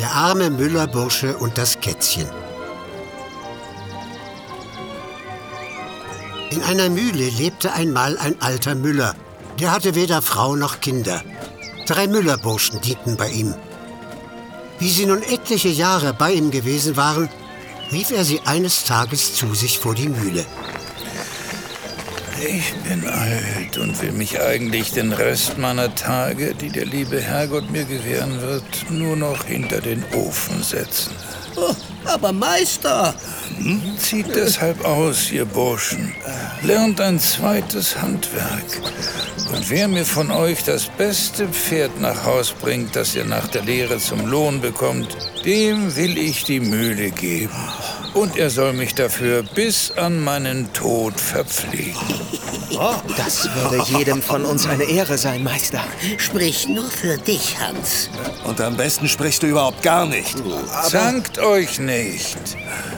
Der arme Müllerbursche und das Kätzchen. In einer Mühle lebte einmal ein alter Müller. Der hatte weder Frau noch Kinder. 3 Müllerburschen dienten bei ihm. Wie sie nun etliche Jahre bei ihm gewesen waren, rief er sie eines Tages zu sich vor die Mühle. Ich bin alt und will mich eigentlich den Rest meiner Tage, die der liebe Herrgott mir gewähren wird, nur noch hinter den Ofen setzen. Oh, aber Meister! Zieht deshalb aus, ihr Burschen. Lernt ein zweites Handwerk. Und wer mir von euch das beste Pferd nach Haus bringt, das ihr nach der Lehre zum Lohn bekommt, dem will ich die Mühle geben. Und er soll mich dafür bis an meinen Tod verpflegen. Das würde jedem von uns eine Ehre sein, Meister. Sprich nur für dich, Hans. Und am besten sprichst du überhaupt gar nicht. Zankt euch nicht.